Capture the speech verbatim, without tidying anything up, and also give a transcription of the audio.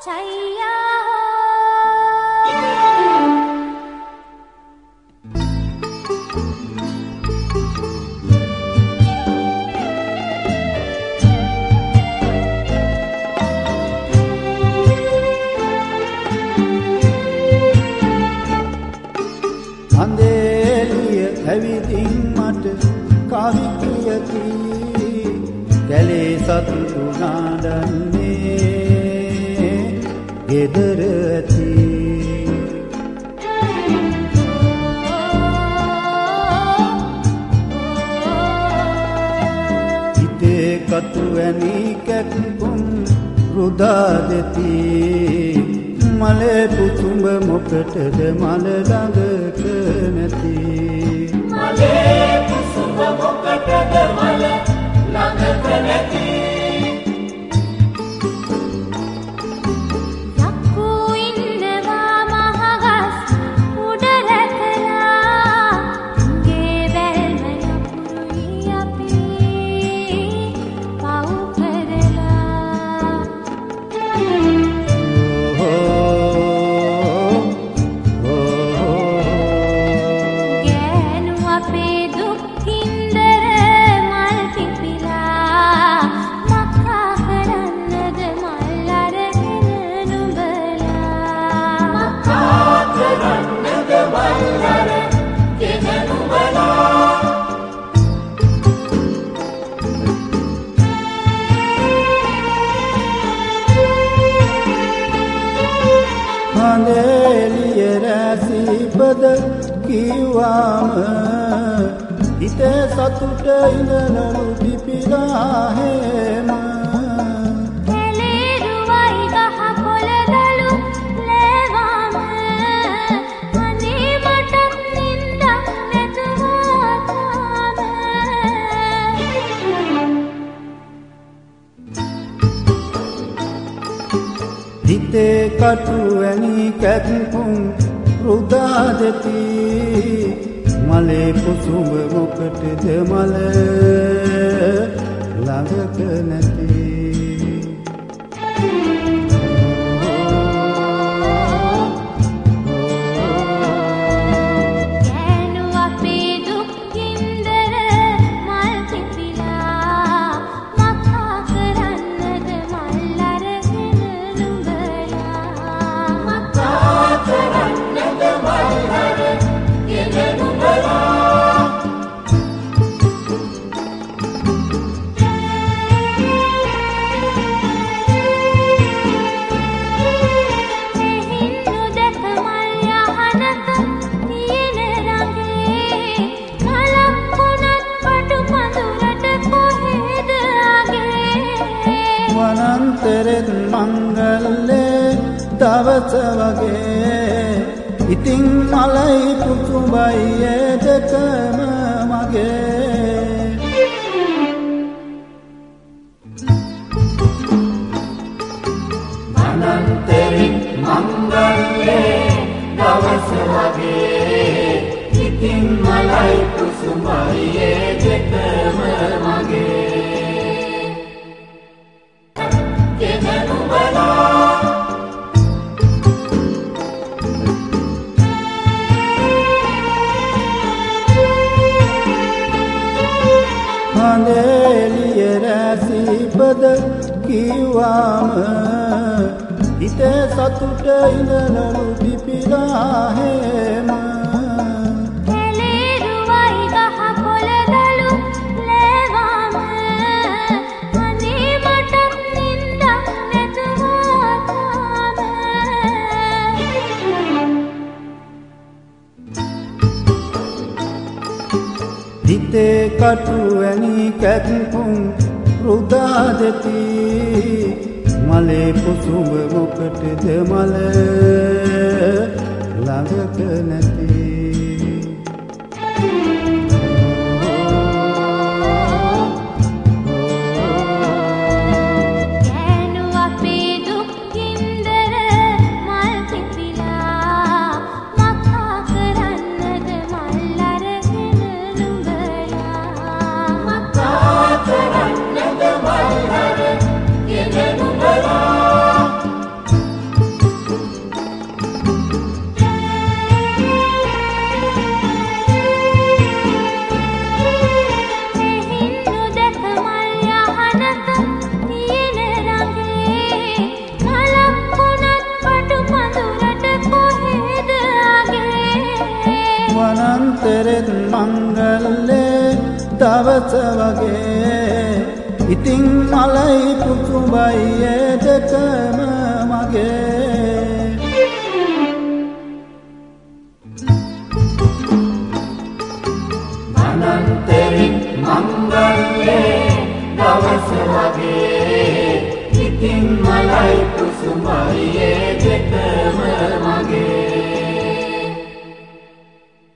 छैया අන්දේලිය ඇවිදින් මට කවි කියති කැලේ සතුටු නාඩන්නේ ගෙදර ඇති හිතේ කතු වැනි කැක්කුම් රුදා දෙති මලේ පුතුඹ මොකටද මල ළඟක නැති මලේ පුතුඹ මොකටද මල ළඟක නැති යක්කු ඉන්නවා මහගස් උඩ රැකලා ගේ බැල්ම යපුරුයි අපි පව් කරලා අන්දේලිය රැසිපද කිව්වාම හිතේ සතුට ඉඳනලු පිපිලා හේම කැලේරුවයි ගහ කොළදලු ලෑවාම අනේ මටත් නින්දක් නැතුවා තාම හිතේ කටු වැනි කැක්කුම් රුදා දෙති මලේ පුතුඹ මොකටද මල ළඟක නැති ගෑනු අපේ දුක් හින්දර මල් පිපිලා මක්කා කරන්නද මල් අරගෙන නුඹලා මක්කා කරන්නද මල් අරගෙන නුඹලා එහින්නු දැක මල් යහනක තියෙන රඟේ මලක් වුණත් පටු පඳුරට කොහෙද අගේ වනන්තරෙත් මංගල්ලේ දවස වගේ ඉතින් මලයි පුතුඹයි ඒ දෙකම මගේ අනන්තරින් මංගල්ලේ දවස වගේ ඉතින් මලයි කුසුමයි ඒ දෙකම මගේ ගෙන නුඹලා අන්දේලිය රැසිපද කිව්වාම හිතේ සතුට ඉඳනලු පිපිලා හේම කැලේරුවයි ගහ කොළදලු ලෑවාම අනේ මටත් නින්දක් නැතුවා තාම හිතේ කටු වැනි කැක්කුම් රුදා දෙති මලේ පුතුඹ මොකටද මල ළඟක නැති ගෑනු අපේ දුක් හින්දර මල් පිපිලා මක්කා කරන්නද මල් අරගෙන නුඹලා මක්කා කරන්නද මල් අරගෙන නුඹලා දවස වගේ ඉතින් මලයි පුසුඹයි ඒ දෙකම මගේ අනන්තරින් මංගල්ලේ දවස වගේ ඉතින් මලයි පුසුඹයි ඒ දෙකම මගේ